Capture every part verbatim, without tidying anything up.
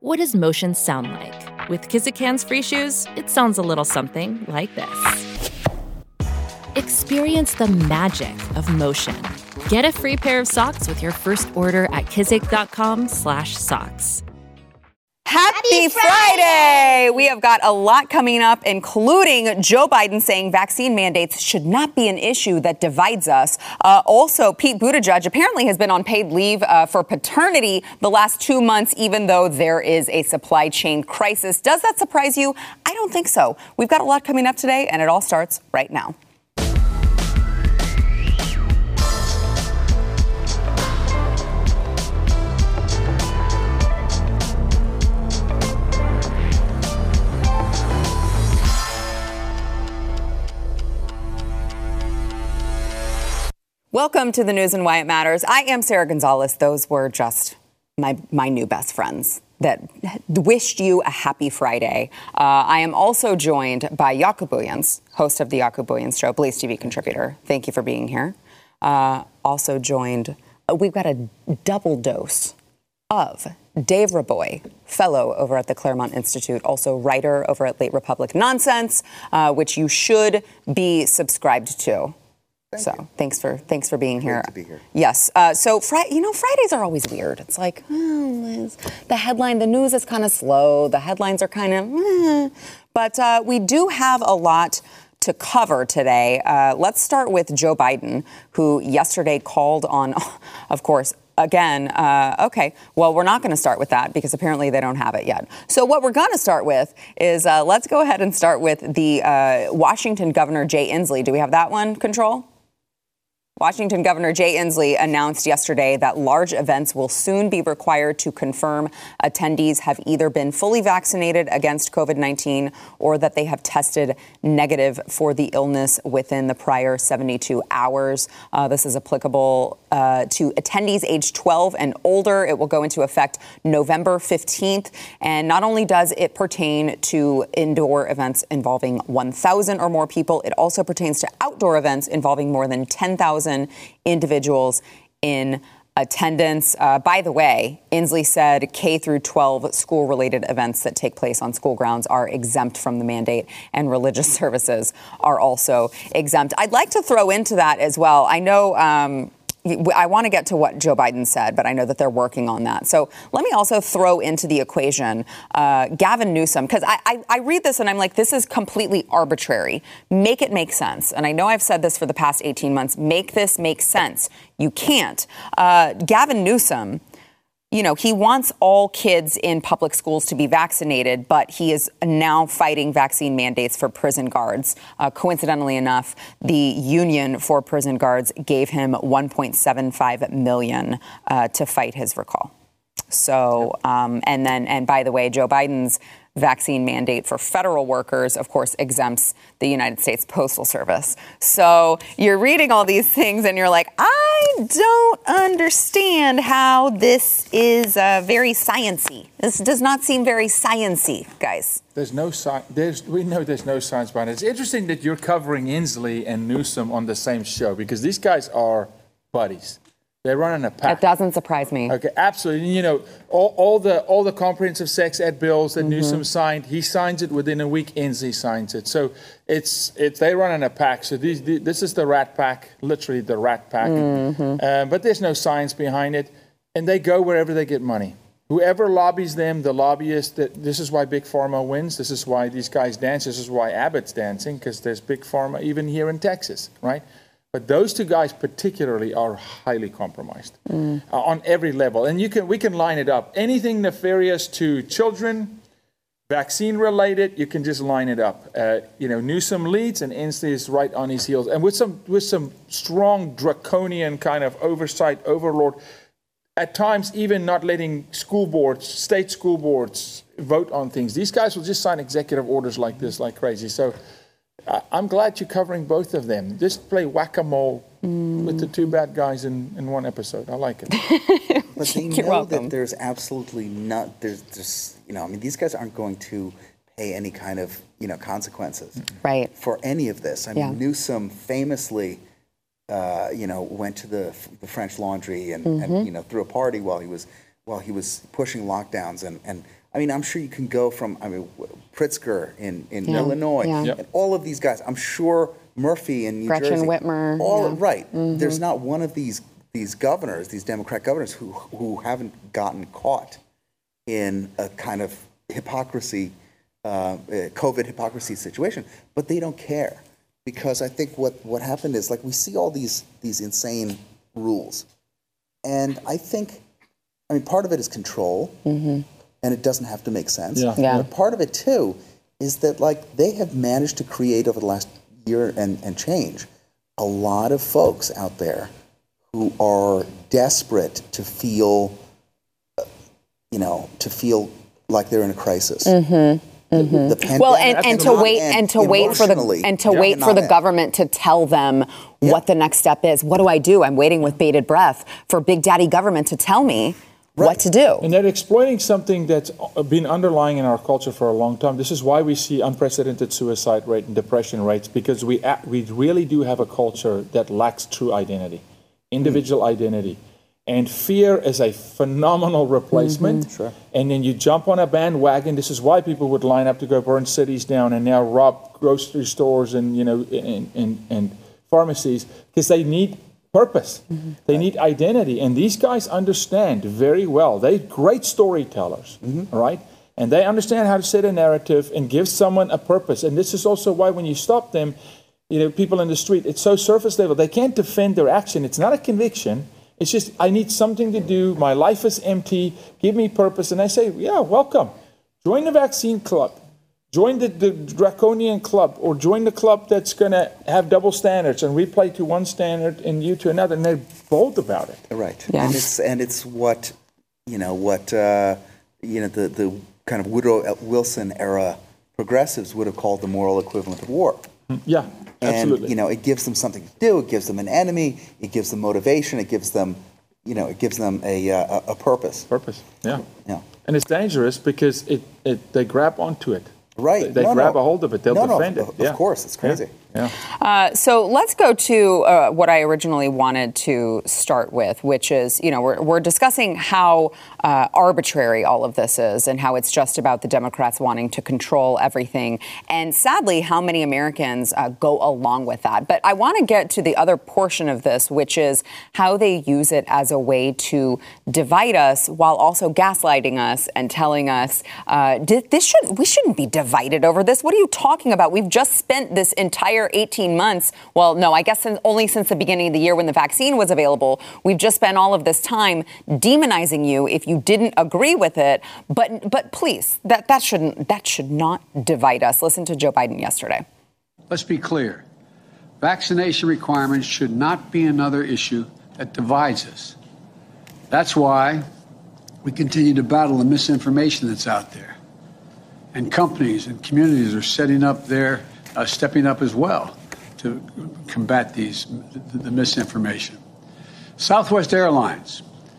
What does motion sound like? With Kizik Hands Free Shoes, it sounds a little something like this. Experience the magic of motion. Get a free pair of socks with your first order at kizik.com slash socks. Happy Friday! We have got a lot coming up, including Joe Biden saying vaccine mandates should not be an issue that divides us. Uh, also, Pete Buttigieg apparently has been on paid leave uh, for paternity the last two months, even though there is a supply chain crisis. Does that surprise you? I don't think so. We've got a lot coming up today, and it all starts right now. Welcome to the news and why it matters. I am Sarah Gonzalez. Those were just my my new best friends that wished you a happy Friday. Uh, I am also joined by Jaco Booyens, host of the Jaco Booyens Show, Blaze T V contributor. Thank you for being here. Uh, also joined, uh, we've got a double dose of Dave Raboy, fellow over at the Claremont Institute, also writer over at Late Republic Nonsense, uh, which you should be subscribed to. Thank so you. thanks for thanks for being Great here. to be here. Yes. Uh, so Fri- you know, Fridays are always weird. It's like oh, the headline, the news is kind of slow. The headlines are kind of, eh. but uh, we do have a lot to cover today. Uh, let's start with Joe Biden, who yesterday called on, of course. Again, uh, okay, well, we're not going to start with that because apparently they don't have it yet. So what we're going to start with is uh, let's go ahead and start with the uh, Washington Governor Jay Inslee. Do we have that one, Control? Washington Governor Jay Inslee announced yesterday that large events will soon be required to confirm attendees have either been fully vaccinated against covid nineteen or that they have tested negative for the illness within the prior seventy-two hours. Uh, this is applicable uh, to attendees age twelve and older. It will go into effect November fifteenth. And not only does it pertain to indoor events involving one thousand or more people, it also pertains to outdoor events involving more than ten thousand individuals in attendance. Uh, by the way, Inslee said K through twelve school-related events that take place on school grounds are exempt from the mandate, and religious services are also exempt. I'd like to throw into that as well. I know um, I want to get to what Joe Biden said, but I know that they're working on that. So let me also throw into the equation uh, Gavin Newsom, because I, I, I read this and I'm like, this is completely arbitrary. Make it make sense. And I know I've said this for the past eighteen months. Make this make sense. You can't. Uh, Gavin Newsom, you know, he wants all kids in public schools to be vaccinated, but he is now fighting vaccine mandates for prison guards. Uh, coincidentally enough, the union for prison guards gave him one point seven five million dollars uh, to fight his recall. So, um, and then, and by the way, Joe Biden's vaccine mandate for federal workers, of course, exempts the United States Postal Service. So you're reading all these things and you're like, I don't understand how this is uh, very science-y. This does not seem very science-y, guys. There's no science. There's, we know there's no science behind it. It's interesting that you're covering Inslee and Newsom on the same show because these guys are buddies. They're running a pack. It doesn't surprise me. Okay, absolutely. You know, all, all the all the comprehensive sex ed bills that mm-hmm. Newsom signed, he signs it within a week. Inslee signs it. So it's it's they run in a pack. So these, this is the Rat Pack, literally the Rat Pack. Mm-hmm. Uh, but there's no science behind it, and they go wherever they get money. Whoever lobbies them, the lobbyists. That this is why Big Pharma wins. This is why these guys dance. This is why Abbott's dancing because there's Big Pharma even here in Texas, right? But those two guys particularly are highly compromised mm. uh, on every level. And you can we can line it up. Anything nefarious to children, vaccine related, you can just line it up. Uh, you know, Newsom leads and Inslee is right on his heels. And with some with some strong draconian kind of oversight, overlord, at times even not letting school boards, state school boards vote on things. These guys will just sign executive orders like this like crazy. So I'm glad you're covering both of them. Just play whack-a-mole mm. with the two bad guys in, in one episode. I like it. But they You're know welcome. that there's absolutely not, there's just, you know, I mean, these guys aren't going to pay any kind of, you know, consequences right. for any of this. I yeah. mean, Newsom famously, uh, you know, went to the the French Laundry and, mm-hmm. and, you know, threw a party while he was while he was pushing lockdowns. And, and I mean, I'm sure you can go from, I mean, Pritzker in, in Yeah. Illinois, Yeah. Yep. and all of these guys. I'm sure Murphy in New Gretchen Jersey. Whitmer, All yeah. right. There's not one of these these governors, these Democrat governors, who who haven't gotten caught in a kind of hypocrisy, uh, COVID hypocrisy situation, but they don't care, because I think what what happened is, like, we see all these these insane rules, and I think, I mean, part of it is control, and it doesn't have to make sense. Yeah. Yeah. But part of it too is that, like, they have managed to create over the last year and, and change a lot of folks out there who are desperate to feel, uh, you know, to feel like they're in a crisis. Mm-hmm. Mm-hmm. The pandemic Well, and, and to cannot wait end and to wait for the emotionally. and to Yeah. wait for Cannot the end. government to tell them what the next step is. What do I do? I'm waiting with bated breath for Big Daddy government to tell me what Right. to do. And they're exploiting something that's been underlying in our culture for a long time. This is why we see unprecedented suicide rate and depression rates, because we act, we really do have a culture that lacks true identity, individual mm. identity. And fear is a phenomenal replacement. Mm-hmm. Sure. And then you jump on a bandwagon. This is why people would line up to go burn cities down and now rob grocery stores and, you know, and, and, and pharmacies, because they need purpose. Mm-hmm. They need identity. And these guys understand very well. They're great storytellers, mm-hmm. right? And they understand how to set a narrative and give someone a purpose. And this is also why when you stop them, you know, people in the street, it's so surface level. They can't defend their action. It's not a conviction. It's just, I need something to do. My life is empty. Give me purpose. And I say, yeah, welcome. Join the vaccine club. Join the, the draconian club, or join the club that's going to have double standards and we play to one standard and you to another. And they're bold about it. Right. Yeah. And it's and it's what, you know, what, uh, you know, the, the kind of Woodrow Wilson era progressives would have called the moral equivalent of war. Yeah, And, absolutely. you know, it gives them something to do. It gives them an enemy. It gives them motivation. It gives them, you know, it gives them a uh, a purpose. Purpose, yeah. Yeah. And it's dangerous because it, it they grab onto it. Right. They, they No, grab no. a hold of it. They'll No, no, defend of- it. of Yeah. course. It's crazy. Yeah. Uh, so let's go to uh, what I originally wanted to start with, which is, you know, we're, we're discussing how uh, arbitrary all of this is and how it's just about the Democrats wanting to control everything. And sadly, how many Americans uh, go along with that. But I want to get to the other portion of this, which is how they use it as a way to divide us while also gaslighting us and telling us uh, this should we shouldn't be divided over this. What are you talking about? We've just spent this entire eighteen months. Well, no, I guess since, only since the beginning of the year when the vaccine was available. We've just spent all of this time demonizing you if you didn't agree with it. But but please, that, that shouldn't that should not divide us. Listen to Joe Biden yesterday. Let's be clear. Vaccination requirements should not be another issue that divides us. That's why we continue to battle the misinformation that's out there. And companies and communities are setting up their, uh, stepping up as well to combat these, the, the misinformation. Southwest Airlines,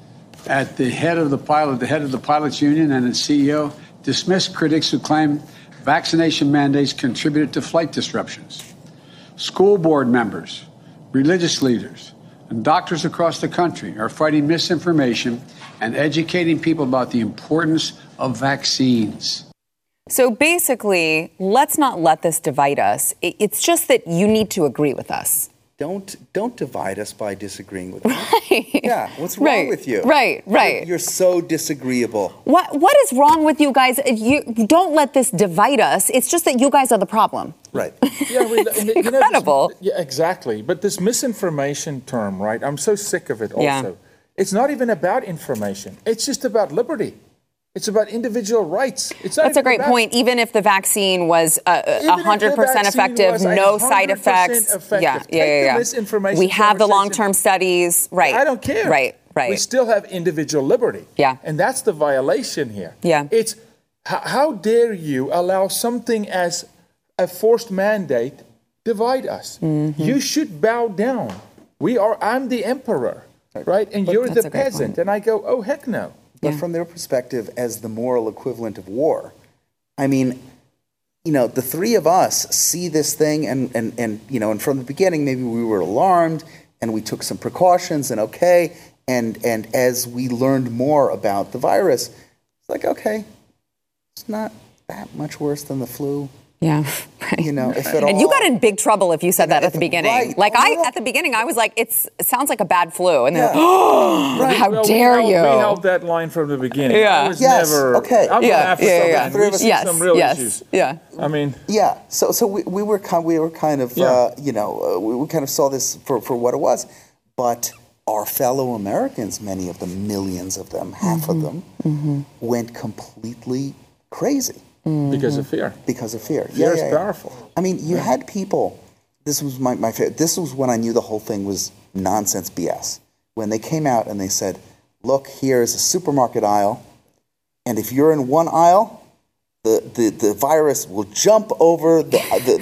at the head of the pilot, the head of the pilots union and its C E O, dismissed critics who claim vaccination mandates contributed to flight disruptions. School board members, religious leaders, and doctors across the country are fighting misinformation and educating people about the importance of vaccines. So basically, let's not let this divide us. It's just that you need to agree with us. Don't don't divide us by disagreeing with us. Right. Yeah, what's wrong Right. with you? Right, right. You're, you're so disagreeable. What What is wrong with you guys? You don't let this divide us. It's just that you guys are the problem. Right. Yeah, we, and, you know, this- incredible. yeah, exactly. But this misinformation term, right? I'm so sick of it also. Yeah. It's not even about information. It's just about liberty. It's about individual rights. It's not That's a even great about- point. Even if the vaccine was uh, Even if one the hundred percent vaccine effective, was no one side hundred percent effects. effective. Yeah, Take yeah, yeah. the yeah. misinformation We have the conversation. long-term studies. Right. I don't care. Right, right. We still have individual liberty. Yeah. And that's the violation here. Yeah. It's h- how dare you allow something as a forced mandate divide us? Mm-hmm. You should bow down. We are. I'm the emperor, right? And you're That's the a great peasant. point. And I go, oh heck no. But from their perspective, as the moral equivalent of war, I mean, you know, the three of us see this thing, and, and, and you know, and from the beginning, maybe we were alarmed, and we took some precautions, and okay, and and as we learned more about the virus, it's like, okay, it's not that much worse than the flu. Yeah. Right. You know, if at all. And you got in big trouble if you said that at the beginning. Right. Like Oh, I, no. at the beginning, I was like, it's, it sounds like a bad flu. And they're Yeah. like, oh, Right. how Well, we dare held- you? We held that line from the beginning. Yeah. I was Yes, never. okay. I'm Yeah, gonna have to yeah, come yeah. in. Three of We us- see yes, some real yes, issues. yeah. I mean, Yeah, so so we, we were kind we were kind of Yeah. uh, you know uh, we, we kind of saw this for, for what it was, but our fellow Americans, many of them, millions of them, half Mm-hmm. of them, mm-hmm. went completely crazy because of fear. because of fear. Fear is powerful. I mean, you had people. This was my my favorite. This was when I knew the whole thing was nonsense B S. When they came out and they said, "Look, here is a supermarket aisle, and if you're in one aisle, the, the, the virus will jump over the,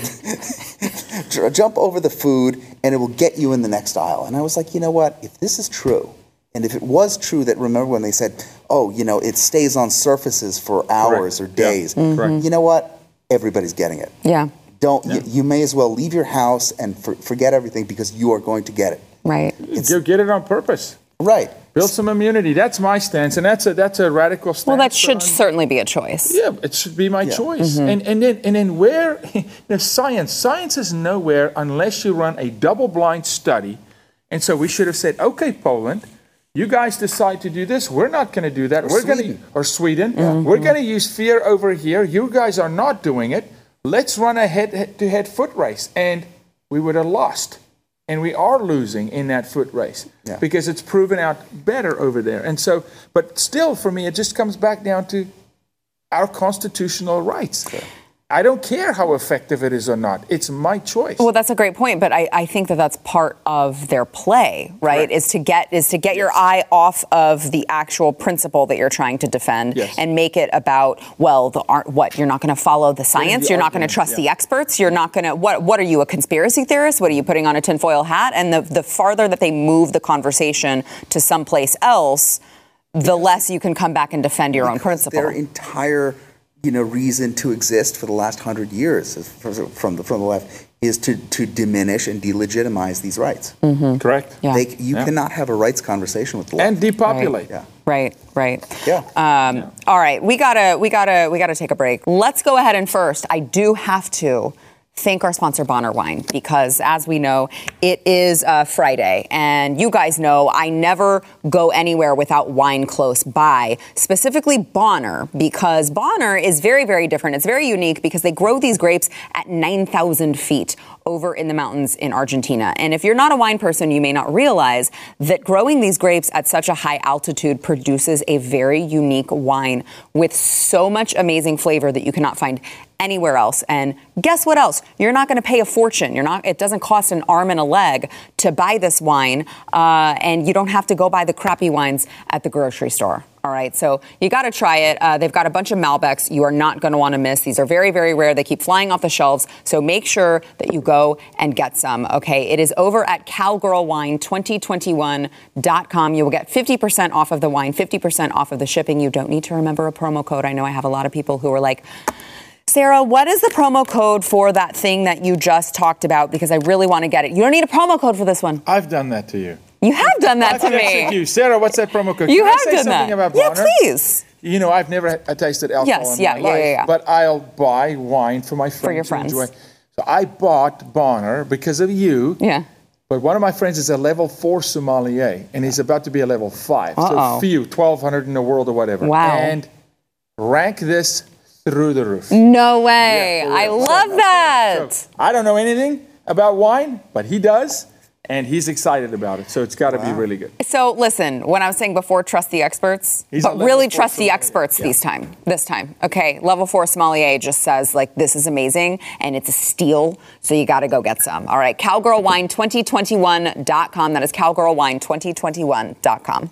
the jump over the food, and it will get you in the next aisle." And I was like, you know what? If this is true, and if it was true that, remember when they said, "Oh, you know, it stays on surfaces for hours Correct. or days," Yeah. Correct. you know what? Everybody's getting it. Yeah. Don't you, you may as well leave your house and for, forget everything because you are going to get it. Right. Go get it on purpose. Right. Build some immunity. That's my stance, and that's a that's a radical stance. Well, that but should I'm- certainly be a choice. Yeah, it should be my Yeah. choice. And and then and then where you know, science science is nowhere unless you run a double-blind study. And so we should have said, okay, Poland, you guys decide to do this. We're not going to do that. Or We're going to Sweden. or Sweden. We're going to use fear over here. You guys are not doing it. Let's run a head-to-head foot race, and we would have lost. And we are losing in that foot race Yeah. because it's proven out better over there. And so, but still, for me, it just comes back down to our constitutional rights. I don't care how effective it is or not. It's my choice. Well, that's a great point, but I, I think that that's part of their play, right? Correct. Is to get is to get your eye off of the actual principle that you're trying to defend Yes. and make it about, well, the art. What you're not going to follow the science. the You're not going to argument, trust yeah. the experts. You're not going to. What What are you, a conspiracy theorist? What are you putting on a tinfoil hat? And the the farther that they move the conversation to someplace else, the less you can come back and defend your own principle. Their entire, you know, reason to exist for the last hundred years is- from the from the left is to to diminish and delegitimize these rights. Correct. Yeah. They, you Yeah. cannot have a rights conversation with the left. And depopulate. Yeah. Right, right. Yeah. Um, All right, we gotta, we gotta, we gotta take a break. Let's go ahead and first, I do have to thank our sponsor, Bonner Wine, because as we know, it is uh, Friday, and you guys know I never go anywhere without wine close by, specifically Bonner, because Bonner is very, very different. It's very unique because they grow these grapes at nine thousand feet over in the mountains in Argentina. And if you're not a wine person, you may not realize that growing these grapes at such a high altitude produces a very unique wine with so much amazing flavor that you cannot find anywhere else. And guess what else? You're not going to pay a fortune. You're not. It doesn't cost an arm and a leg to buy this wine, uh, and you don't have to go buy the crappy wines at the grocery store. All right, so you got to try it. Uh, they've got a bunch of Malbecs you are not going to want to miss. These are very, very rare. They keep flying off the shelves, so make sure that you go and get some, okay? It is over at cowgirl wine twenty twenty-one dot com. You will get fifty percent off of the wine, fifty percent off of the shipping. You don't need to remember a promo code. I know I have a lot of people who are like, Sarah, what is the promo code for that thing that you just talked about? Because I really want to get it. You don't need a promo code for this one. I've done that to you. You have done that to I've texted me. you. Sarah, what's that promo code? You Can I have say done something that. about Yeah, Bonner? please. You know, I've never had- tasted alcohol Yes, in yeah, my yeah, life, yeah, yeah. but I'll buy wine for my friends. your to friends. enjoy. So I bought Bonner because of you. Yeah. But one of my friends is a level four sommelier, and he's about to be a level five. Uh-oh. So few, twelve hundred in the world or whatever. Wow. And rank this through the roof. No way. Yeah, for I real. love So- that. so I don't know anything about wine, but he does, and he's excited about it. So it's got to be really good. So listen, when I was saying before, trust the experts, He's a but level really four trust the sommelier. experts Yeah. this time. This time, okay? Level four sommelier just says like this is amazing and it's a steal, so you got to go get some. All right, cowgirl wine twenty twenty-one dot com. That is cowgirl wine twenty twenty-one dot com.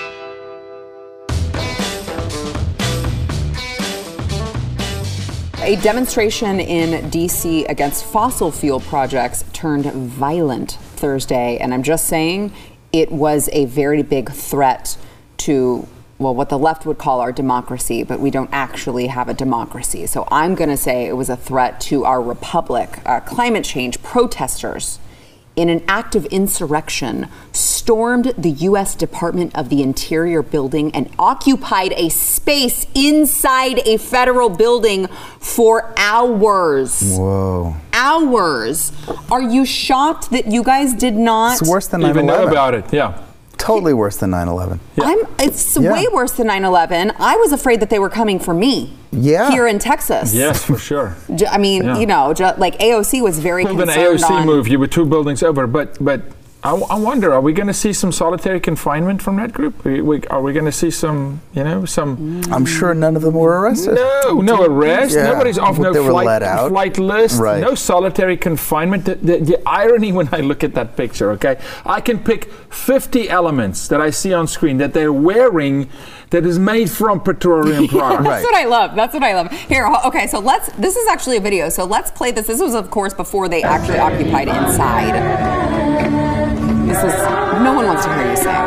A demonstration in D C against fossil fuel projects turned violent Thursday, and I'm just saying it was a very big threat to, well, what the left would call our democracy, but we don't actually have a democracy. So I'm going to say it was a threat to our republic. Uh, climate change protesters, in an act of insurrection, stormed the U S Department of the Interior building and occupied a space inside a federal building for hours. Whoa. Hours. Are you shocked that you guys did not It's worse than nine Even eleven. know about it, yeah. Totally worse than nine eleven. Yeah. I'm, it's Yeah. way worse than nine eleven. I was afraid that they were coming for me. Yeah. Here in Texas. Yes, for sure. Ju- I mean, Yeah. you know, ju- like A O C was very Pulled an concerned A O C on. move. You were two buildings over, but but I, w- I wonder, are we going to see some solitary confinement from that group? Are we, are we going to see some, you know, some? I'm sure none of them were arrested. No, no arrest. Yeah. Nobody's off no They were flight, let out. flight list. Right. No solitary confinement. The, the, the irony when I look at that picture, okay, I can pick fifty elements that I see on screen that they're wearing that is made from petroleum products. That's what I love. That's what I love. Here, ho- okay, so let's, this is actually a video, so let's play this. This was, of course, before they actually occupied inside. This is, no one wants to hear you sing.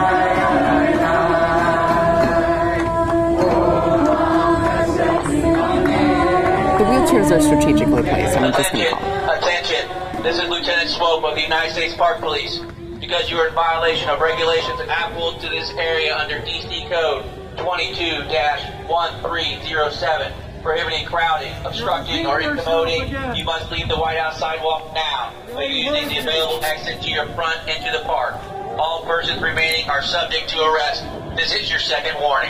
The wheelchairs are strategically placed, I'm just going to Attention, call. attention. This is Lieutenant Swope of the United States Park Police. Because you are in violation of regulations applicable to this area under D C Code twenty-two dash thirteen oh seven, prohibiting crowding, obstructing, or incommoding, you must leave the White House sidewalk now by using the available exit to your front into the park. All persons remaining are subject to arrest. This is your second warning.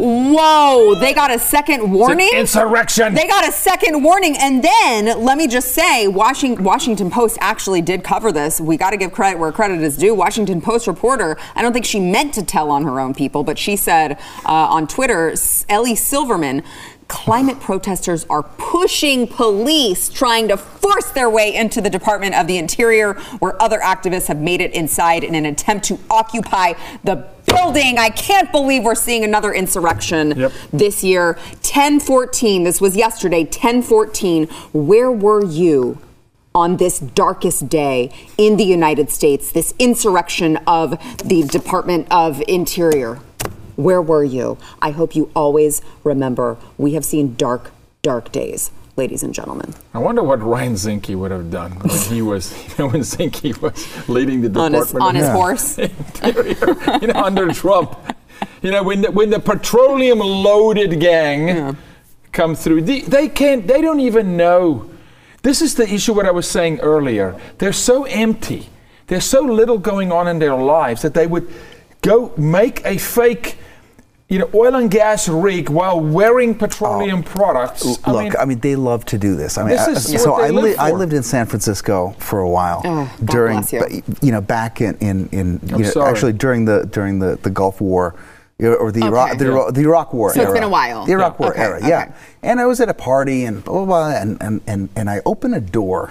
Whoa, they got a second warning? Insurrection. They got a second warning. And then, let me just say, Washington, Washington Post actually did cover this. We got to give credit where credit is due. Washington Post reporter, I don't think she meant to tell on her own people, but she said uh, on Twitter, Ellie Silverman, climate protesters are pushing police trying to force their way into the Department of the Interior, where other activists have made it inside in an attempt to occupy the building. I can't believe we're seeing another insurrection Yep. this year. ten fourteen, this was yesterday, ten fourteen. Where were you on this darkest day in the United States, this insurrection of the Department of Interior? Where were you? I hope you always remember we have seen dark, dark days, ladies and gentlemen. I wonder what Ryan Zinke would have done when he was, you know, when Zinke was leading the On Department his, on of his horse. Interior, you know, under Trump. You know, when the, when the petroleum-loaded gang Yeah. come through, they, they can't, they don't even know. This is the issue what I was saying earlier. They're so empty. There's so little going on in their lives that they would go make a fake, you know, oil and gas rig while wearing petroleum products. Look, I mean, they love to do this. I mean, This I- is so what they I, live li- I for. lived in San Francisco for a while Oh, God during, bless you. ba- you know, back in in, in you I'm know, sorry. actually during the during the, the Gulf War. you know, Or the Iraq, Okay. the, Iraq- the Iraq War So era. it's been a while. The Iraq Yeah. War Okay, era, okay. yeah. And I was at a party and blah, blah, blah, and, and, and, and I open a door,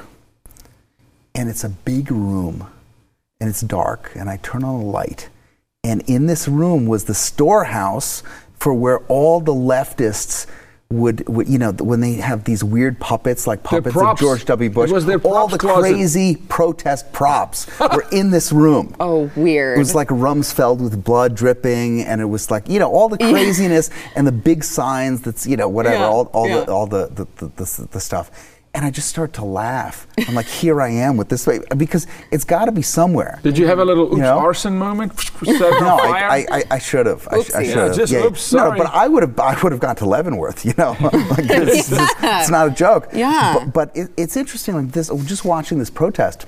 and it's a big room, and it's dark, and I turn on a light. And in this room was the storehouse for where all the leftists would, would you know, when they have these weird puppets, like puppets props. of George W. Bush, It was their all props the closet. crazy protest props were in this room. Oh, weird. It was like Rumsfeld with blood dripping, and it was like, you know, all the craziness and the big signs that's, you know, whatever, Yeah, all, all yeah. the all the the, the, the the stuff. And I just start to laugh. I'm like, here I am with this, because it's got to be somewhere. Did you have a little oops You know? arson moment? Set it on No, fire? I, I, I should have. I, sh- I Oopsie. should have. Yeah, just oops, sorry. No, but I would have. I would have gone to Leavenworth. You know, like this, this- it's not a joke. Yeah. But, but it, it's interesting. Like this, just watching this protest,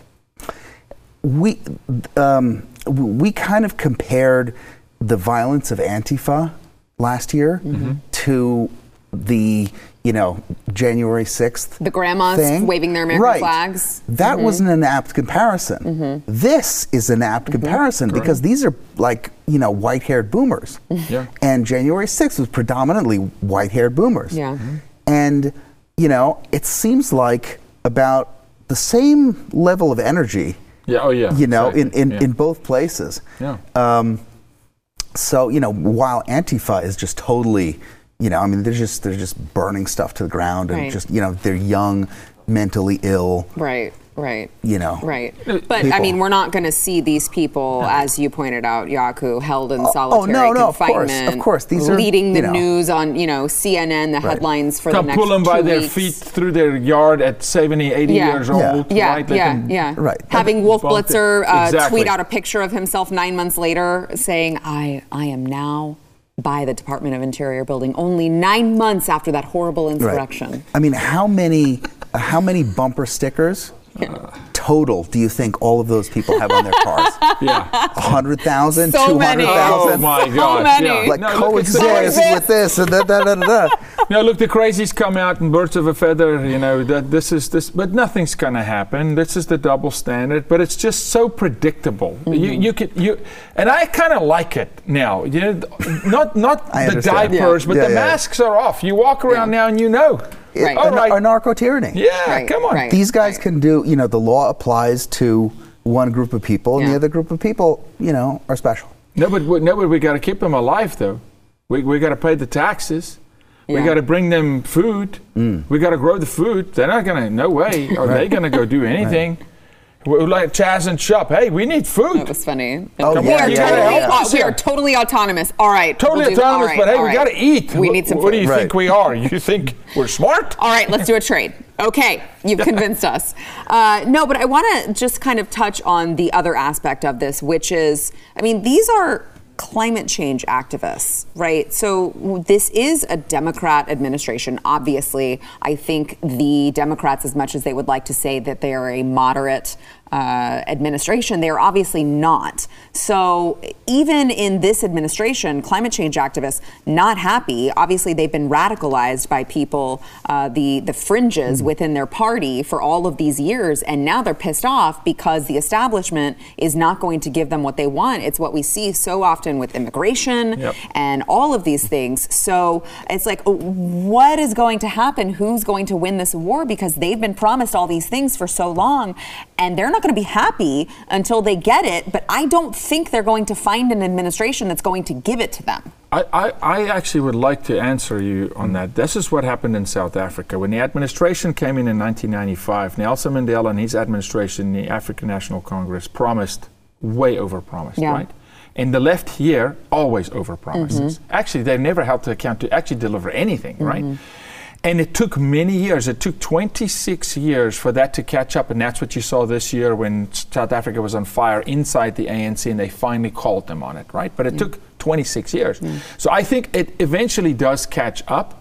we um, we kind of compared the violence of Antifa last year Mm-hmm. to the, you know, January sixth. The grandmas thing. waving their American right. flags. That wasn't an apt comparison. This is an apt comparison because these are like, you know, white-haired boomers. Yeah. And January sixth was predominantly white-haired boomers. Yeah. And, you know, it seems like about the same level of energy, Yeah, oh yeah. you know, in, exactly. in, yeah. in both places. Yeah. Um, so, you know, while Antifa is just totally, you know, I mean, they're just they're just burning stuff to the ground, and Right. just, you know, they're young, mentally ill, Right. Right. You know. Right. But people. I mean, we're not going to see these people, as you pointed out, Yaku, held in solitary oh, no, no, confinement. Of course, of course. These are leading the you know, news on, you know, C N N, the right. headlines for Come the next pull them by two their weeks. feet through their yard at seventy, eighty Yeah. years Yeah. old. Yeah, right? They yeah, can- yeah. Right. Having Wolf Bump it. Blitzer uh, Exactly. tweet out a picture of himself nine months later saying, I, I am now by the Department of Interior building, only nine months after that horrible insurrection. Right. I mean, how many, uh, how many bumper stickers total do you think all of those people have on their cars? Yeah. A hundred thousand, So two many. hundred Oh thousand. my So God! many. Yeah. Like No, look, it's the coexist crazy- with this and da da da da. da. No, look, the crazies come out in birds of a feather. You know that this is this, but nothing's going to happen. This is the double standard. But it's just so predictable. Mm-hmm. You, you could you, and I kind of like it now. You know, not not I the understand. diapers, Yeah. but Yeah, the yeah. masks are off. You walk around now and you know. Right. All A, right. a narco tyranny. Yeah, Right, come on. right. These guys Right. can do, you know, the law applies to one group of people, and Yeah. the other group of people, you know, are special. No, but we- no, but we got to keep them alive, though. We we got to pay the taxes. We Yeah. got to bring them food. Mm. We got to grow the food. They're not gonna. No way are they gonna go do anything. We're like Chaz and Shop. Hey, we need food. That was funny. Oh, we, yeah, are yeah, totally, yeah, yeah. au- we are totally autonomous. All right. Totally we'll do- all autonomous, right, but hey, all we right. got to eat. We Wh- need some What do food. you Right. think we are? You think we're smart? All right, let's do a trade. Okay, you've convinced us. Uh, no, but I want to just kind of touch on the other aspect of this, which is, I mean, these are climate change activists, right? So w- this is a Democrat administration. Obviously, I think the Democrats, as much as they would like to say that they are a moderate uh, administration, they are obviously not. So even in this administration, climate change activists not happy. Obviously, they've been radicalized by people, uh, the the fringes within their party for all of these years, and now they're pissed off because the establishment is not going to give them what they want. It's what we see so often with immigration Yep. and all of these things. So it's like, what is going to happen? Who's going to win this war? Because they've been promised all these things for so long, and they're not going to be happy until they get it. But I don't think they're going to find an administration that's going to give it to them. I, I, I actually would like to answer you on that. This is what happened in South Africa. When the administration came in in nineteen ninety-five, Nelson Mandela and his administration, the African National Congress, promised way overpromised, Yeah. right? And the left here always overpromises. Mm-hmm. Actually, they've never held to account to actually deliver anything, right? And it took many years. It took twenty-six years for that to catch up. And that's what you saw this year when South Africa was on fire inside the A N C and they finally called them on it, right? But it Mm. took twenty-six years. So I think it eventually does catch up.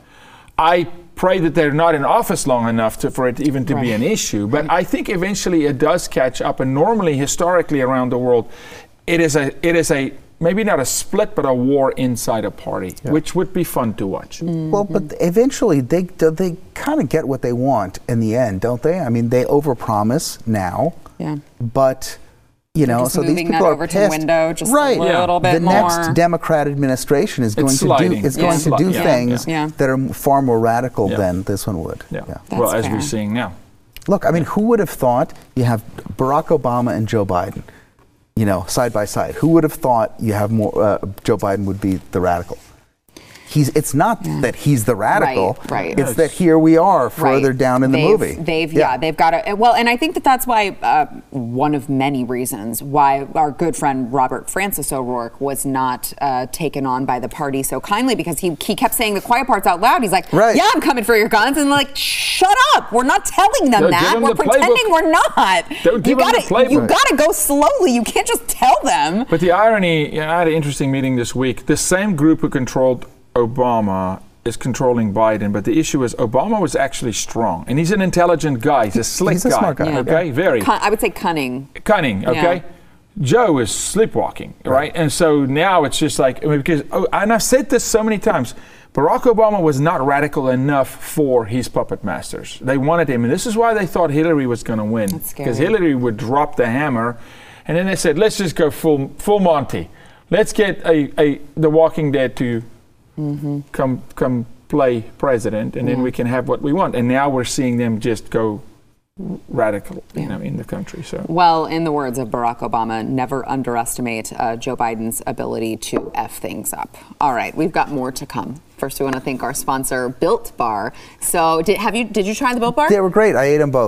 I pray that they're not in office long enough to, for it even to be Right. an issue. But I think eventually it does catch up. And normally, historically around the world, it is a it is a maybe not a split, but a war inside a party, which would be fun to watch. Well, but eventually they they kind of get what they want in the end, don't they? I mean, they overpromise now, Yeah. but you know, just so these moving people that are over to the pissed. window just a right. little bit the next more. Democrat administration is going to sliding. do is Yeah. going to Sli- do yeah. things Yeah. that are far more radical Yeah. than this one would. Yeah. Yeah. Well, That's as we're fair. seeing now. Look, I mean, who would have thought you have Barack Obama and Joe Biden, you know, side by side? Who would have thought you have more? Uh, Joe Biden would be the radical. He's. It's not that he's the radical. Right, right. It's that here we are further Right. down in the They've- movie. They've yeah. they've got to well, and I think that that's why uh, one of many reasons why our good friend Robert Francis O'Rourke was not uh, taken on by the party so kindly, because he he kept saying the quiet parts out loud. He's like, Right. yeah, I'm coming for your guns, and like, shut up. We're not telling them No, give that. them We're the pretending playbook. we're not. Don't give you them the gotta you playbook. gotta go slowly. You can't just tell them. But the irony, you know, I had an interesting meeting this week. The same group who controlled Obama is controlling Biden, but the issue is Obama was actually strong, and he's an intelligent guy. He's a slick He's a guy. smart guy. Yeah. Okay, very Cun- I would say cunning. cunning. Okay. Yeah. Joe is sleepwalking, right? And so now it's just like, I mean, because, oh, and I've said this so many times, Barack Obama was not radical enough for his puppet masters. They wanted him, and this is why they thought Hillary was going to win, That's scary. because Hillary would drop the hammer, and then they said, let's just go full full Monty. Let's get a, a The Walking Dead to Mm-hmm. come come play president, and then we can have what we want. And now we're seeing them just go radical, you know, in the country. So. Well, in the words of Barack Obama, never underestimate uh, Joe Biden's ability to F things up. All right, we've got more to come. First, we want to thank our sponsor, Built Bar. So, did have you did you try the Built Bar? They were great. I ate them both. Really?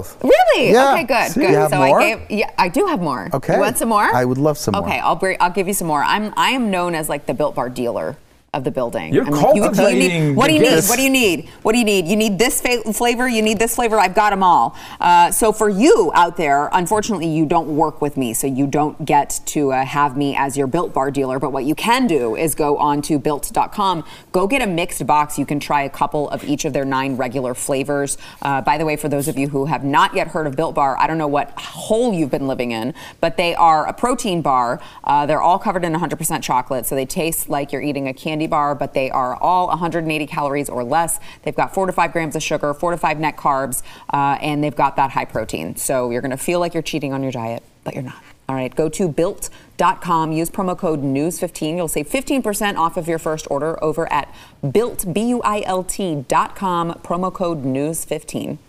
Really? Yeah. Okay, good, See, good. you have so more? I gave. Yeah, I do have more. Okay. You want some more? I would love some more. Okay, I'll bring. I'll give you some more. I'm. I am known as like the Built Bar dealer of the building. You're I'm like, you- you cultivating need- What do you the need? gifts. What do you need? What do you need? You need this fa- flavor. You need this flavor. I've got them all. Uh, so for you out there, unfortunately, you don't work with me, so you don't get to uh, have me as your Built Bar dealer. But what you can do is go on to built dot com. Go get a mixed box. You can try a couple of each of their nine regular flavors. Uh, by the way, for those of you who have not yet heard of Built Bar, I don't know what hole you've been living in, but they are a protein bar. Uh, they're all covered in one hundred percent chocolate, so they taste like you're eating a candy bar, but they are all one hundred eighty calories or less. They've got four to five grams of sugar, four to five net carbs, uh, and they've got that high protein. So you're going to feel like you're cheating on your diet, but you're not. All right, go to built dot com, use promo code news fifteen. You'll save fifteen percent off of your first order over at built, B U I L T dot com, promo code news fifteen.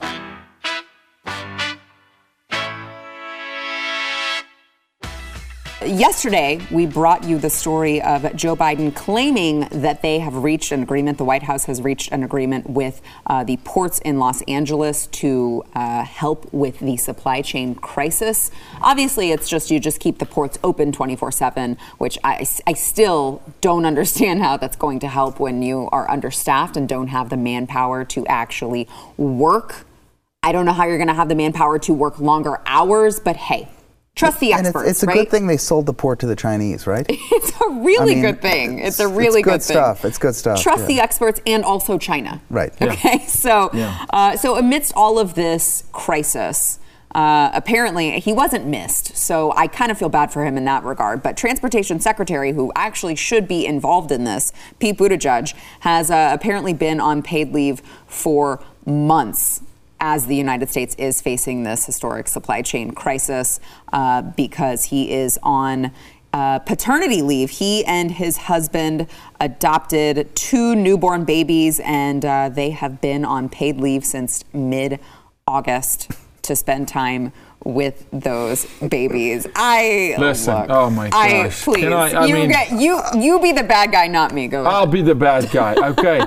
Yesterday, we brought you the story of Joe Biden claiming that they have reached an agreement. The White House has reached an agreement with uh, the ports in Los Angeles to uh, help with the supply chain crisis. Obviously, it's just you just keep the ports open twenty-four seven, which I, I still don't understand how that's going to help when you are understaffed and don't have the manpower to actually work. I don't know how you're going to have the manpower to work longer hours, but hey. Trust the experts, and it's, it's a right? good thing they sold the port to the Chinese, right? It's a really I mean, good thing. It's, it's- a really it's good good thing. stuff. It's good stuff, Trust yeah. the experts and also China. Right. Okay. So, Yeah. uh, so amidst all of this crisis, uh, apparently he wasn't missed. So I kind of feel bad for him in that regard. But Transportation Secretary, who actually should be involved in this, Pete Buttigieg, has uh, apparently been on paid leave for months, as the United States is facing this historic supply chain crisis, uh, because he is on uh, paternity leave. He and his husband adopted two newborn babies, and uh, they have been on paid leave since mid-August to spend time with those babies. I Listen, look, oh my I, gosh. please, Can I- I you mean- get you you be the bad guy, not me. Go ahead. I'll be the bad guy, okay?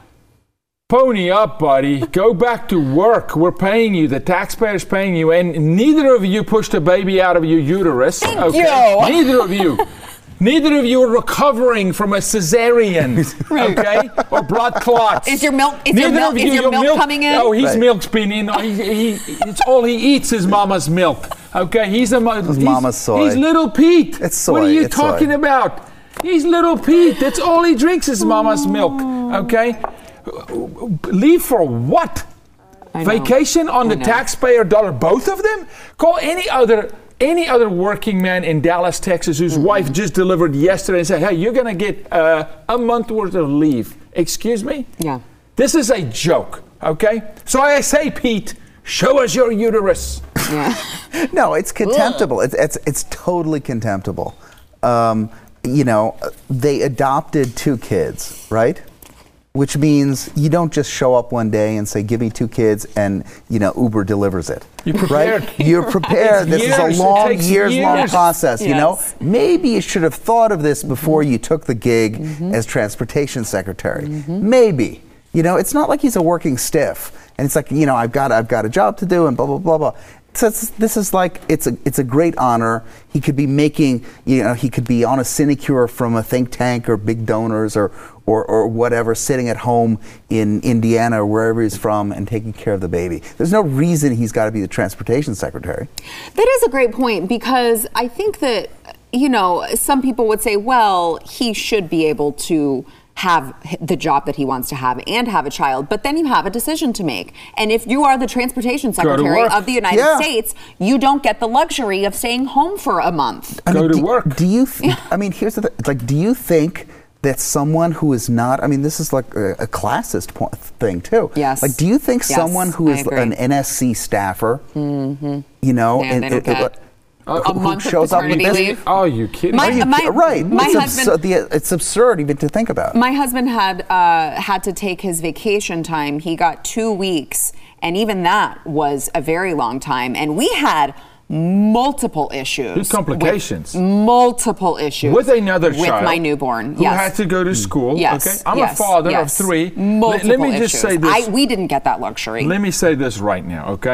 Pony up, buddy. Go back to work. We're paying you. The taxpayer's paying you. And neither of you pushed a baby out of your uterus. Thank okay? you. Neither of you. Neither of you are recovering from a cesarean, okay? Or blood clots. Is your milk- is your Neither milk- of is you, your milk coming in? Oh, his Right. milk's been in. He, he, it's all he eats is mama's milk, okay? He's a mo- he's, mama's soy. He's little Pete. It's What soy, are you it's soy. talking about? He's little Pete. That's all he drinks is mama's milk, okay? Leave for what? I know. Vacation on I the know. taxpayer dollar, both of them? Call any other any other working man in Dallas, Texas, whose Mm-hmm. wife just delivered yesterday and say, hey, you're going to get uh, a month worth of leave. Excuse me? Yeah. This is a joke, okay? So I say, Pete, show us your uterus. No, it's contemptible. It's, it's it's totally contemptible. Um, you know, they adopted two kids, right? Which means you don't just show up one day and say, give me two kids, and, you know, Uber delivers it. You're prepared. Right? You're prepared. It's This years. is It a long, takes years-long years. process, you know? Yes. Maybe you should have thought of this before you took the gig as transportation secretary. Maybe. You know, it's not like he's a working stiff. And it's like, you know, I've got, I've got a job to do and blah, blah, blah, blah. So it's, this is like, it's a, it's a great honor. He could be making, you know, he could be on a sinecure from a think tank or big donors or, or, or whatever, sitting at home in Indiana or wherever he's from and taking care of the baby. There's no reason he's got to be the transportation secretary. That is a great point, because I think that, you know, some people would say, well, he should be able to have the job that he wants to have and have a child, but then you have a decision to make. And if you are the transportation secretary work. of the United Yeah. States, you don't get the luxury of staying home for a month. I Go mean, to do, work. Do you? Th- I mean, here's the thing. It's like, do you think that someone who is not? I mean, this is like a, a classist point thing too. Yes. Like, do you think Yes, someone who I is agree. an N S C staffer, you know, Yeah, they don't get who, a month of shows up with paternity this? leave. Oh, you kidding My- me? my- right. my it's, husband- absurd, the, it's absurd even to think about. My husband had uh, had to take his vacation time. He got two weeks, and even that was a very long time. And we had multiple issues. Big complications. With multiple issues. With another with child. my newborn. Who yes. had to go to school. Yes. Okay. I'm yes, a father yes. of three. Let- Multiple Let me just issues. say this. I, we didn't get that luxury. Let me say this right now, okay?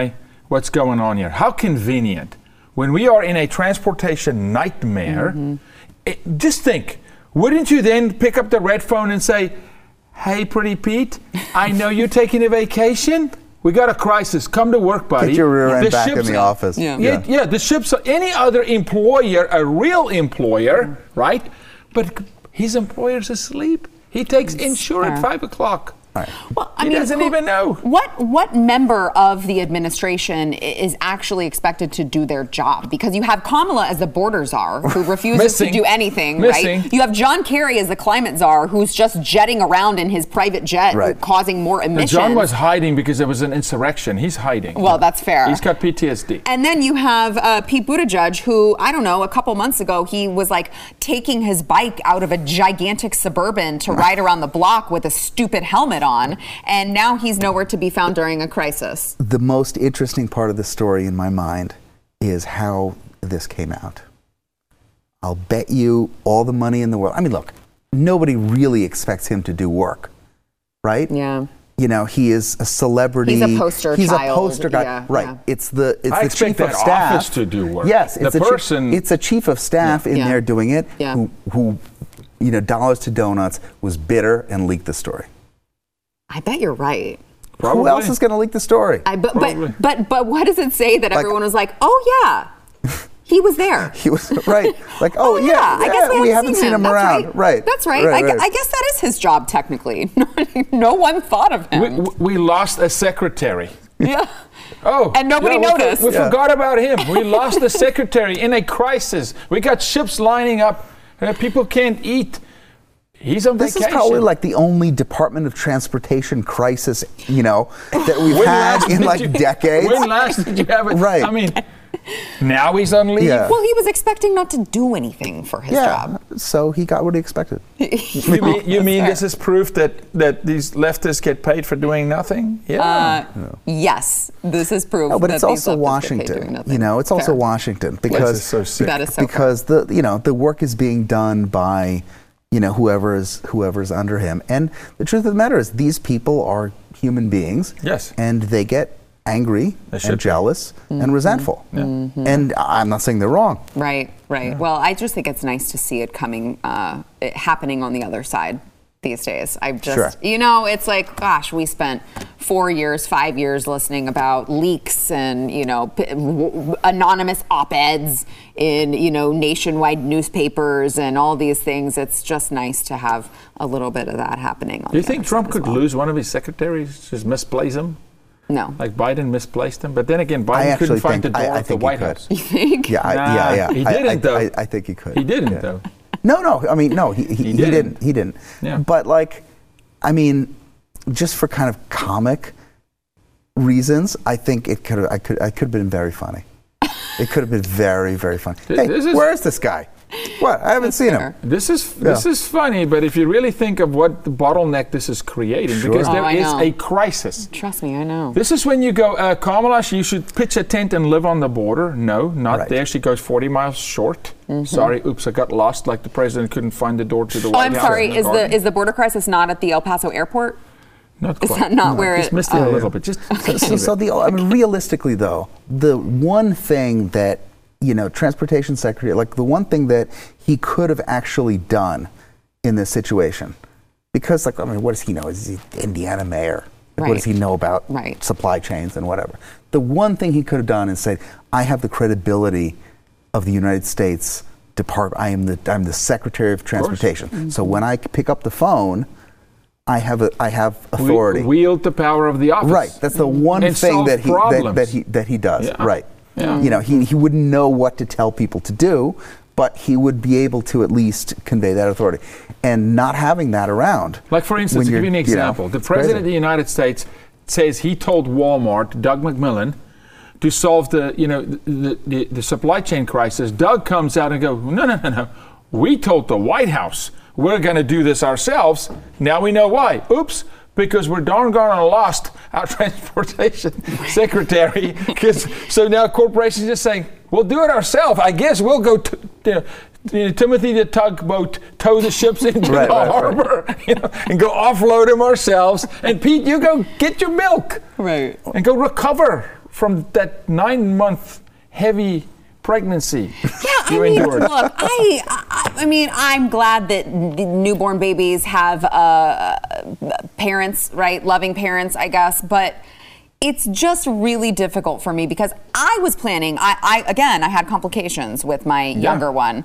what's going on here. How convenient. When we are in a transportation nightmare, mm-hmm. it, just think, wouldn't you then pick up the red phone and say, hey, Pretty Pete, I know you're taking a vacation. We got a crisis. Come to work, buddy. Get your rear end the back in the office. Yeah. Yeah, yeah, the ship's any other employer, a real employer, right? But his employer's asleep. He takes insure at five o'clock. Right. Well, I he mean, doesn't who, even know. What what member of the administration is actually expected to do their job? Because you have Kamala as the border czar, who refuses Missing. to do anything, Missing. right? You have John Kerry as the climate czar, who's just jetting around in his private jet, right. causing more emissions. John was hiding because there was an insurrection. He's hiding. Well, that's fair. He's got P T S D. And then you have uh, Pete Buttigieg, who, I don't know, a couple months ago, he was like taking his bike out of a gigantic Suburban to ride around the block with a stupid helmet on. And now he's nowhere to be found during a crisis. The most interesting part of the story in my mind is how this came out. I'll bet you all the money in the world. I mean, look, nobody really expects him to do work, right? Yeah. You know, he is a celebrity. He's a poster He's child. a poster guy. Yeah, right. yeah. It's the it's I the expect chief of that staff office to do work. Yes, it's The a chi- person- it's a chief of staff in Yeah. there doing it Yeah. who who you know, dollars to donuts, was bitter and leaked the story. I bet you're right. Probably. Who else is going to leak the story? I, but, Probably. but but but what does it say that Like- everyone was like, oh yeah, he was there? He was right. Like, oh, Oh yeah, yeah, I guess yeah, we, we haven't seen him, That's around. Right. Right. That's right. right, I, gu- right. I guess that is his job technically. no one thought of We, him. we lost a secretary. yeah. Oh, And nobody yeah, we- noticed. We, Yeah. forgot about him. We lost the secretary in a crisis. We got ships lining up. Uh, people can't eat. He's on This vacation. is probably like the only Department of Transportation crisis, you know, that we've When had last in did like you- decades. When last did you have it? Right. I mean, now he's on leave. Yeah. Well, he was expecting not to do anything for his yeah. job. So he got what he expected. You mean, you mean fair. this is proof that, that these leftists get paid for doing nothing? Yeah. Uh, yes, this is proof. No, but that it's these also leftists get paid doing Washington. nothing. You know, it's also Fair. Washington This because is so sick. That is so because the you know the work is being done by you know whoever is whoever's under him. And the truth of the matter is, these people are human beings. Yes. And they get angry They should and be. jealous and resentful. And I'm not saying they're wrong. Right, right. Well, I just think it's nice to see it coming, uh, it happening on the other side these days. I just, Sure. you know, it's like, gosh, we spent four years, five years listening about leaks and, you know, p- w- w- anonymous op-eds in, you know, nationwide newspapers and all these things. It's just nice to have a little bit of that happening on Do you the think other Trump side as could well. lose one of his secretaries, just misplace him? No. Like Biden misplaced him? But then again, I Biden actually couldn't find think the door I, I of the think White he could. House. You think? Yeah, I, Nah, yeah, yeah. he I- didn't, I, though. I, I think he could. He didn't, Yeah. though. No, no. I mean, no. He he, he, didn't. didn't. He didn't. Yeah. But like, I mean, just for kind of comic reasons, I think it could. I could. I could have been very funny. It could have been very, very funny. Th- Hey, this is- where is this guy? What? I haven't seen him. This is this Yeah. is funny, but if you really think of what the bottleneck this is creating, Sure. because Oh, there I is know. a crisis. Trust me, I know. This is when you go, uh, Kamala, you should pitch a tent and live on the border. No, not Right. there. She goes forty miles short. Sorry, oops, I got lost. Like the president couldn't find the door to the Oh, White I'm House. sorry. in Is the garden. is the border crisis not at the El Paso airport? Not Is quite. that not No, where just it- missed it oh. a little bit. Just So, so the I mean, realistically, though, the one thing that you know, transportation secretary, like the one thing that he could have actually done in this situation, because like I mean, what does he know? Is he Indiana mayor? Like, what does he Right. know about Right. supply chains and whatever? The one thing he could have done is say, I have the credibility of the United States Department. I am the I'm the Secretary of Transportation. So when I pick up the phone, I have a I have authority. We, wield the power of the office. Right. That's the one And thing solve that he that, problems. that he that he does. Yeah. Right. Yeah. You know, he, he wouldn't know what to tell people to do, but he would be able to at least convey that authority. And not having that around. Like, for instance, when to give you you're- an example, know, the it's President crazy. of the United States says he told Walmart, Doug McMillan, to solve the, you know, the, the, the supply chain crisis. Doug comes out and goes, no, no, no, no. We told the White House we're going to do this ourselves. Now we know why. Oops. Because we're darn gone lost our transportation secretary. Because so now corporations are just saying, we'll do it ourselves. I guess we'll go t- you know, you know, Timothy the tugboat tow the ships into Right, the right, harbor you know, and go offload them ourselves. And Pete, you go get your milk. Right. And go recover from that nine-month heavy pregnancy. Yeah, I you mean, endured. look, I, I, I mean, I'm glad that n- newborn babies have uh, parents, right? Loving parents, I guess. But it's just really difficult for me because I was planning. I, I again, I had complications with my Yeah. younger one.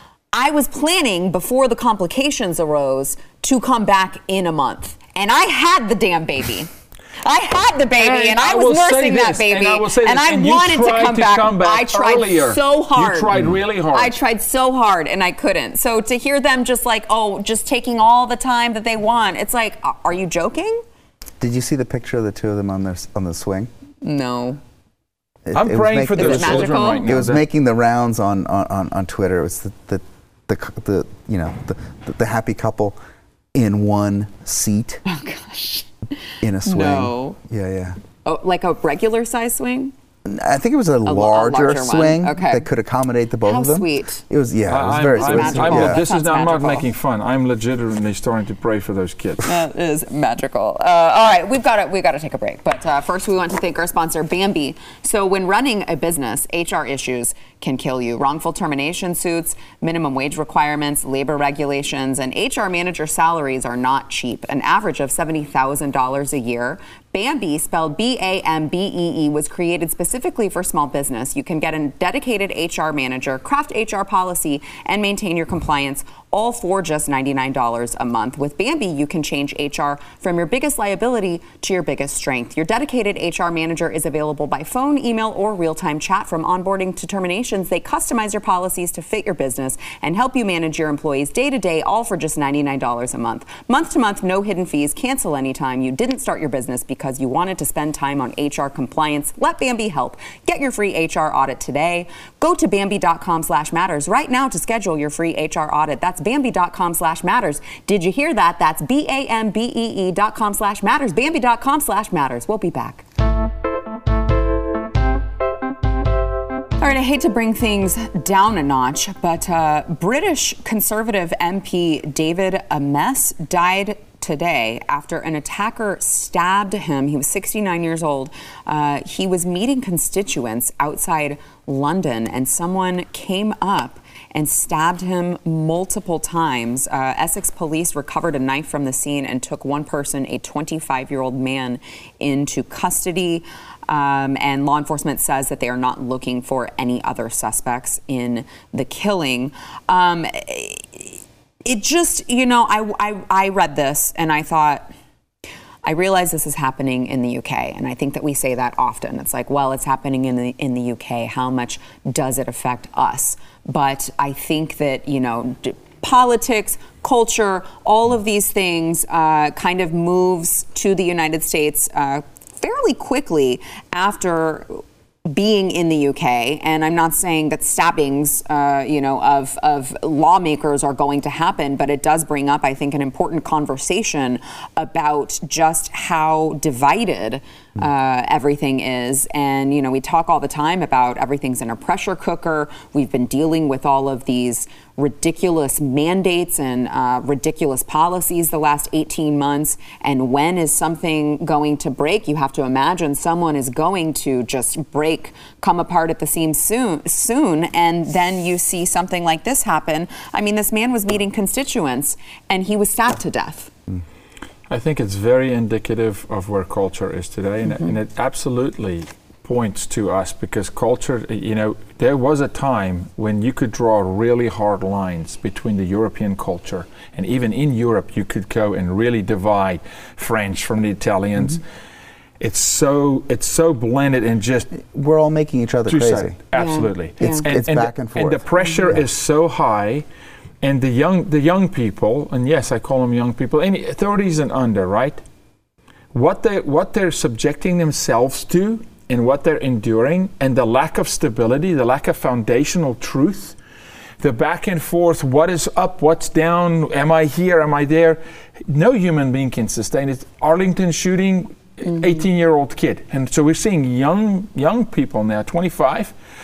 I was planning before the complications arose to come back in a month, and I had the damn baby. I had the baby, and, and I, I was nursing that this, baby, and I, will say and this, I and wanted to come, to back. come back. I tried earlier. so hard. You tried really hard. I tried so hard, and I couldn't. So to hear them just like, oh, just taking all the time that they want, it's like, are you joking? Did you see the picture of the two of them on their on the swing? No. It, I'm it was praying make- for Is those it children magical? right now. It was That- making the rounds on, on, on, on Twitter. It was the the, the the you know the, the the happy couple in one seat. Oh gosh. In a swing. No. Yeah, yeah. Oh, like a regular size swing? I think it was a, lo- a larger, larger one. swing Okay. that could accommodate the both How of them. sweet. It was yeah, it was I'm, very I'm, sweet. magical. I'm, yeah. That This is sounds I'm not magical. making fun. I'm legitimately starting to pray for those kids. That is magical. Uh, all right, we've got to we've got to take a break. But uh, first, we want to thank our sponsor, Bambee. So, when running a business, H R issues can kill you. Wrongful termination suits, minimum wage requirements, labor regulations, and H R manager salaries are not cheap. An average of seventy thousand dollars a year. Bambee, spelled B A M B E E, was created specifically for small business. You can get a dedicated H R manager, craft H R policy, and maintain your compliance, all for just ninety-nine dollars a month. With Bambee, you can change H R from your biggest liability to your biggest strength. Your dedicated H R manager is available by phone, email, or real-time chat. From onboarding to terminations, they customize your policies to fit your business and help you manage your employees day to day, all for just ninety-nine dollars a month. Month to month, no hidden fees. Cancel anytime you didn't start your business because you wanted to spend time on H R compliance. Let Bambee help. Get your free H R audit today. Go to Bambee.com slash matters right now to schedule your free H R audit. That's Bambee.com slash matters. Did you hear that? That's B A M B E E dot com slash matters. Bambee.com slash matters. We'll be back. All right, I hate to bring things down a notch, but uh, British Conservative M P David Amess died today after an attacker stabbed him. He was sixty-nine years old. Uh, he was meeting constituents outside London, and someone came up and stabbed him multiple times. Uh, Essex police recovered a knife from the scene and took one person, a twenty-five-year-old man, into custody. Um, and law enforcement says that they are not looking for any other suspects in the killing. Um, it just, you know, I, I, I read this and I thought, I realize this is happening in the U K, and I think that we say that often. It's like, well, it's happening in the in the U K. How much does it affect us? But I think that, you know, d- politics, culture, all of these things uh, kind of moves to the United States uh, fairly quickly after being in the U K, and I'm not saying that stabbings, uh, you know, of of lawmakers are going to happen, but it does bring up, I think, an important conversation about just how divided uh, everything is. And you know, we talk all the time about everything's in a pressure cooker. We've been dealing with all of these ridiculous mandates and uh, ridiculous policies the last eighteen months. And when is something going to break? You have to imagine someone is going to just break, come apart at the seams soon, soon. And then you see something like this happen. I mean, this man was meeting constituents and he was stabbed to death. I think it's very indicative of where culture is today, and, Mm-hmm. and it absolutely points to us, because culture, you know, there was a time when you could draw really hard lines between the European culture, and even in Europe you could go and really divide French from the Italians. Mm-hmm. It's so it's so blended and just We're all making each other two-sided. crazy. Absolutely. Yeah. It's, Yeah. it's and back the, and forth. And the pressure Yeah. is so high, and the young the young people, and yes, I call them young people, any thirties and under, right? What they what they're subjecting themselves to, and what they're enduring, and the lack of stability, the lack of foundational truth, the back and forth, what is up, what's down, am I here, am I there? No human being can sustain it. Arlington shooting, eighteen-year-old kid. And so we're seeing young young people now, twenty-five,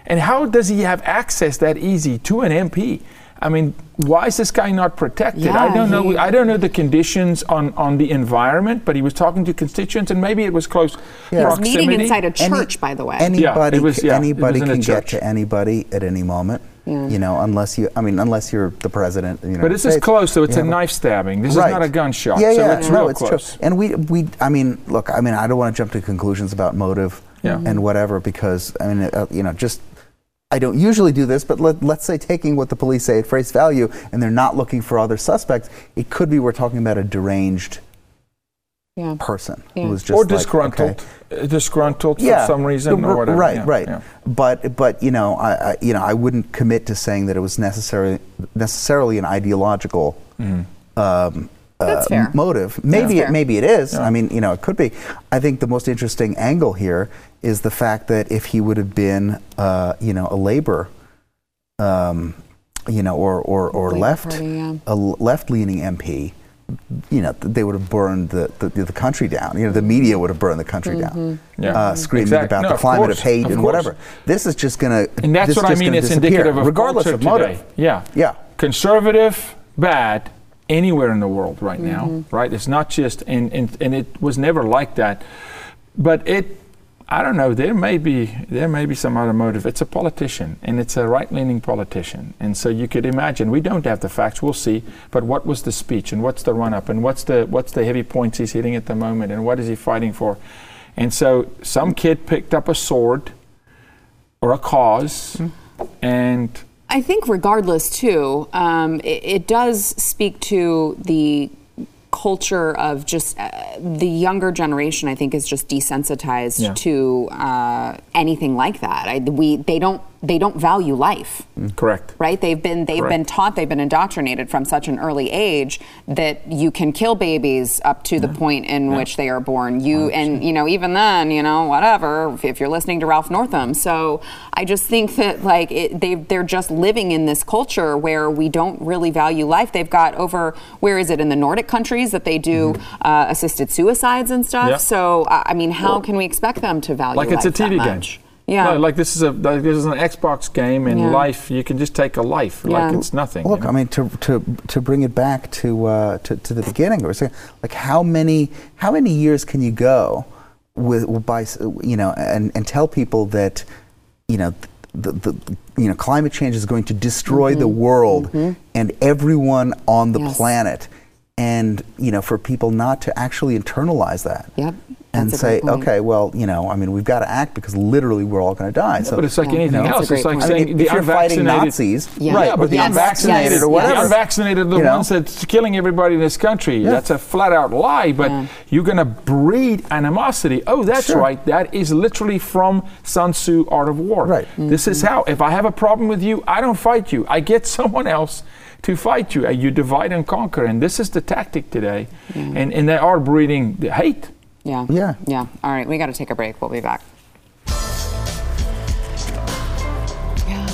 And how does he have access that easy to an M P? I mean, why is this guy not protected? Yeah, I don't know. he- I don't know the conditions on, on the environment, but he was talking to constituents, and maybe it was close He was proximity. meeting inside a Any- church, by the way. Anybody, it was- yeah, it anybody was in a can get church. to anybody at any moment. Yeah. You know, unless you, I mean, unless you're the president. You know, But this is close, so it's a knife stabbing. This Right. is not a gunshot. Yeah, so yeah, it's no, real it's close. true. And we, we, I mean, look, I mean, I don't want to jump to conclusions about motive Yeah. and whatever because, I mean, uh, you know, just, I don't usually do this, but let, let's say taking what the police say at face value and they're not looking for other suspects, it could be we're talking about a deranged Yeah. person Yeah. who was just Or like, disgruntled, okay. uh, disgruntled Yeah, for some reason r- or whatever. Right, Yeah, right. yeah. But but you know, I, I you know I wouldn't commit to saying that it was necessarily necessarily an ideological um, uh, That's fair. motive. Maybe fair. it maybe it is. I mean, you know, it could be. I think the most interesting angle here is the fact that if he would have been, uh, you know, a labor, um, you know, or or, or Labor left Party, yeah. a left-leaning M P. You know, they would have burned the, the, the country down. You know, the media would have burned the country down, Yeah. uh, screaming Exact- about no, the of climate course, of hate of and course. whatever. This is just going to, And that's what I mean. It's indicative of regardless culture of motive. today. Yeah. Yeah. Conservative, bad, anywhere in the world right now, Mm-hmm. right? It's not just, and, and, and it was never like that. But it, I don't know, there may be there may be some other motive. It's a politician, and it's a right-leaning politician. And so you could imagine, we don't have the facts, we'll see, but what was the speech, and what's the run-up, and what's the what's the heavy points he's hitting at the moment, and what is he fighting for? And so some kid picked up a sword or a cause, and I think regardless too, um, it, it does speak to the culture of just uh, the younger generation. I think is just desensitized Yeah. to uh, anything like that. I, we they don't they don't value life. correct. Right? They've been they've been Correct. taught, they've been indoctrinated from such an early age that you can kill babies up to the point in which they are born. You and you know even then, you know, whatever, if, if you're listening to Ralph Northam. So I just think that like it, they they're just living in this culture where we don't really value life. They've got over where is it in the Nordic countries that they do uh, assisted suicides and stuff. Yep. So I I mean, how can we expect them to value Like life it's a T V that game. much? Yeah. No, like this is a like this is an Xbox game, and Yeah. life you can just take a life like Yeah. it's nothing. Look, you I know? mean, to to to bring it back to uh, to, to the beginning, we're saying like how many how many years can you go with by you know and, and tell people that you know the, the you know climate change is going to destroy Mm-hmm. the world and everyone on the Yes. planet, and you know for people not to actually internalize that. Yep. And That's a say, great point. okay, well, you know, I mean, we've got to act because literally we're all going to die. So, but it's like Yeah. anything That's a else. great It's like point. I mean, saying if, the if you're fighting unvaccinated. Nazis, Yeah. right, Yeah, or but the yes, unvaccinated yes, or The whatever. yes. unvaccinated are the You know? ones that's killing everybody in this country. Yeah. That's a flat out lie, but Yeah. you're going to breed animosity. Oh, that's Sure. right. That is literally from Sun Tzu, Art of War. Right. This is how, if I have a problem with you, I don't fight you. I get someone else to fight you. Uh, You divide and conquer. And this is the tactic today. And, and they are breeding the hate. Yeah. Yeah. Yeah. All right. We got to take a break. We'll be back. Yeah.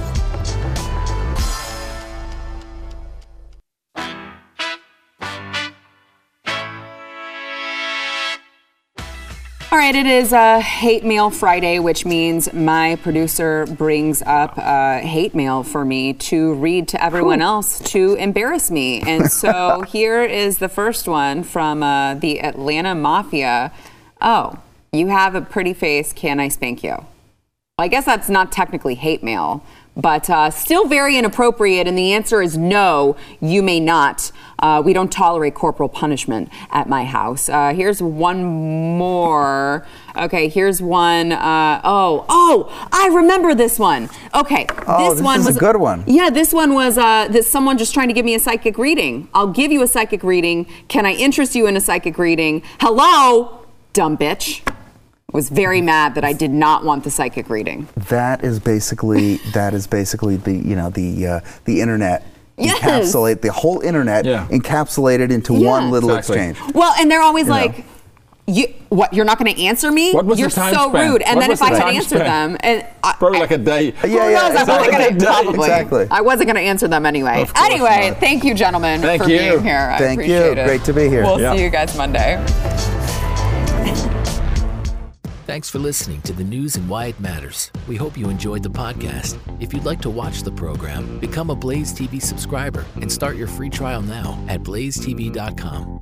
All right, it is uh, Hate Mail Friday, which means my producer brings up uh, hate mail for me to read to everyone else to embarrass me. And so here is the first one from uh, the Atlanta Mafia. Oh, you have a pretty face. Can I spank you? Well, I guess that's not technically hate mail, but uh, still very inappropriate. And the answer is no, you may not. Uh, we don't tolerate corporal punishment at my house. Uh, here's one more. Okay, here's one. Uh, oh, oh, I remember this one. Okay, Oh, this one is a was good one. Yeah, this one was uh, this someone just trying to give me a psychic reading. I'll give you a psychic reading. Can I interest you in a psychic reading? Hello, dumb bitch. Was very mad that I did not want the psychic reading. That is basically that is basically the you know the uh, the internet Yes. encapsulate the whole internet Yeah. encapsulated into Yeah. one little Exactly. exchange. Well, and they're always You know. like, "You what? You're not going to answer me? What was the You're time so span? rude." And What then was if I the had time answered span? them, and I, Probably I- like a day. Yeah, who yeah, knows? I wasn't exactly. going to probably. Exactly. I wasn't going to answer them anyway. Of course Anyway, not. thank you, gentlemen, Thank for you. being here. I Thank you. appreciate it. Great to be here. We'll Yeah. see you guys Monday. Thanks for listening to the news and why it matters. We hope you enjoyed the podcast. If you'd like to watch the program, become a Blaze T V subscriber and start your free trial now at blaze t v dot com.